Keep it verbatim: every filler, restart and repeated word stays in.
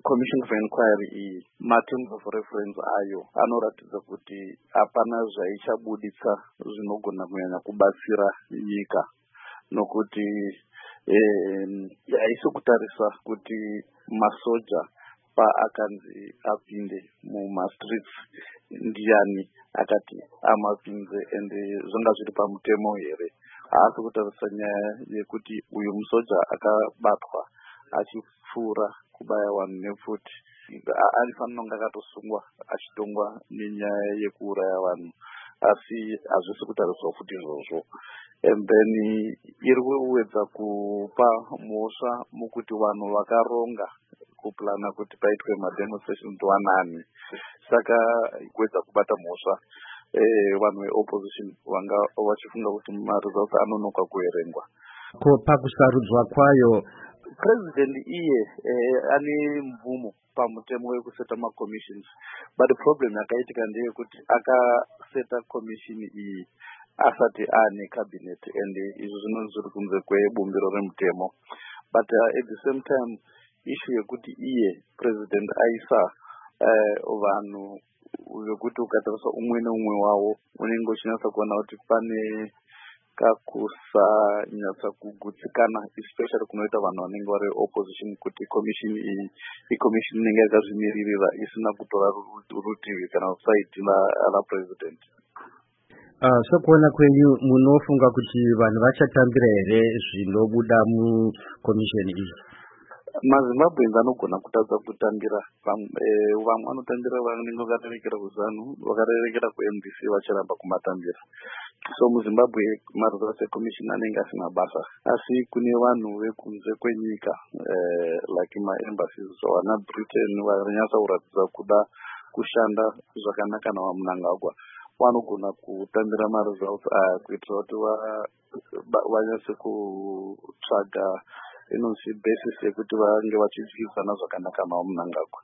commission of inquiry iyi materms of reference ayo anoratidza kuti hapana zvaichabuditsa zvinogona kunyanya kubatsira nyika, nokuti haisi kutarisa kuti masoja paakanzi apinde mumastreets ndiani akati amapinze ende zvanga zviri pamutemo here. Haasi kutarisa nyaya yekuti uyu musoja akabatwa achipfuura kubaya vanhu nepfuti, alifanira kunge akatosungwa achitongwa nenyaya yekuuraya vanhu, asi hazvisi kutariswa futi izvozvo. And then iri kuwedza kupa mhosva mukuti vanhu vakaronga kuplana kuti paitwe mademonstrations wanani, saka kuwedza kubata mhosva vanhu veopposition vanga vachifunga kuti maresults anonoka kuverengwa. Pakusarudzwa kwayo president iye ane mvumo pamutemo wekuseta macommissions, but the problem yakaitika ndeyekuti akaseta commission iyi asati ane cabinet, and izvo zvinonzi zviri kunze kwebumbiro remutemo. But uh, at the same time issue yekuti iye president aisa vanhu vekuti ukatarisa umwe neumwe wavo unenge uchinatsa kuona kuti pane kakusanyatsa kugutsikana, especially kunoita vanhu vanenge vari opposition, kuti commission iyi icommission inenge yakazvimiririra isina kutora rutivi kana saidi la president. Uh, sokuona kwenyu munofunga kuti vanhu vachatambira here zvinobuda mukomisheni iyi? maZimbabweans anogona kutadza kutambira, vamwe vanotambira vanenge vakarerekera kuZANU, vakarerekera kuM D C vachiramba kumatambira. So muZimbabwe maresults eCommission anenge asina basa, asi kune vanhu vekunze kwenyika eh, like maembassies wana Britain vanonyatsa kuratidza kuda kushanda zvakanaka navaMnangagwa, vanogona kutambira maresults aya kuitira kuti vanyatse kutsvaga inonzi basis yekuti vange vachityisana zvakanaka navaMnangagwa.